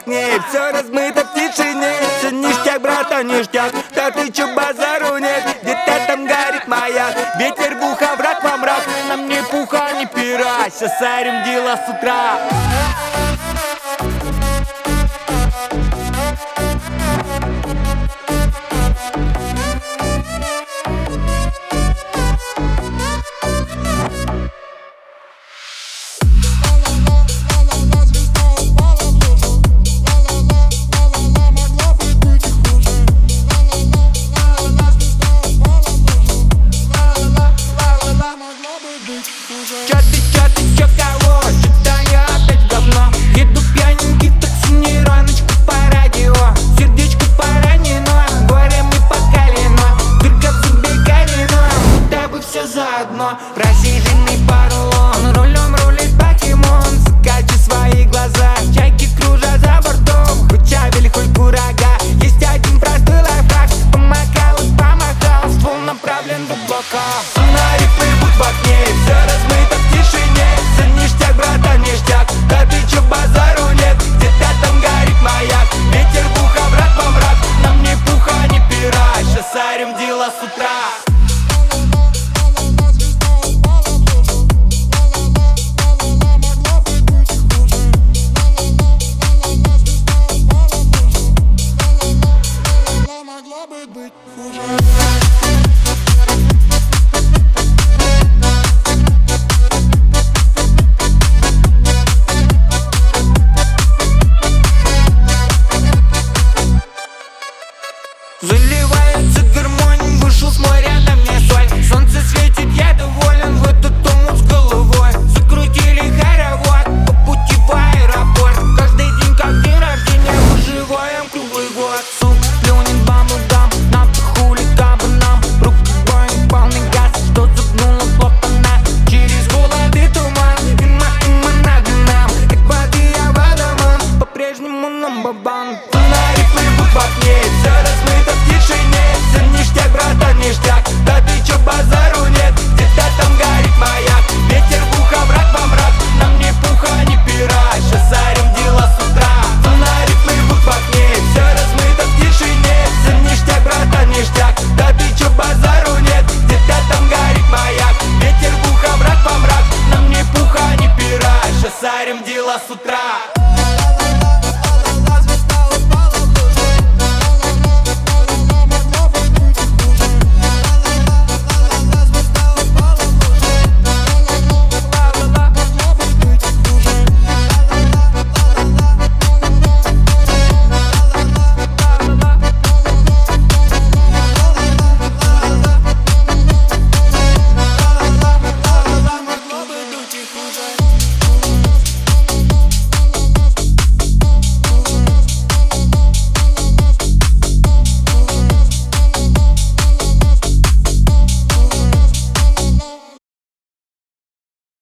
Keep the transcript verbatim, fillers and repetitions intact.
окне. Все размыто в тишине, все ништяк, братан, ништяк. Да ты чё, базару нет, где-то там горит маяк. Ветер в ухо, враг во мрак, нам ни пуха, ни пера. Сейчас арим дела с утра. Чё ты, чё ты, чё кого? Чё-то я опять в говно. Еду пьяненький в такси, нейроночка по радио. Сердечко поранено, горем и покалено. Дырка в зубе колено, будто бы все заодно. Просиженный поролон, рулем рулит покемон. Закати свои глаза, чайки кружат за бортом. Хоть чавель, хоть курага, есть один простой лайфхак. Помахал и помахал, ствол направлен глубоко. Фонари плывут в окне, все размыто в тишине. Все ништяк, братан, ништяк. Да ты чё, базару нет, где-то там горит маяк. Ветер в ухо, враг во мрак, нам ни пуха, ни пера. Сейчас арим дела с утра. Заливается гармонией, вышел с моря на мне соль. Солнце светит, я доволен, в этот омут с головой. Закрутили хоровод по пути в аэропорт. Каждый день как день рождения, выживаем круглый год. Суп плюнет бамблгам, на хулиган по нам. Руки воин, полный газ, что загнуло клапана. Через холод и туман, има, има над нам. Как воды я водоман, по-прежнему нам бабан.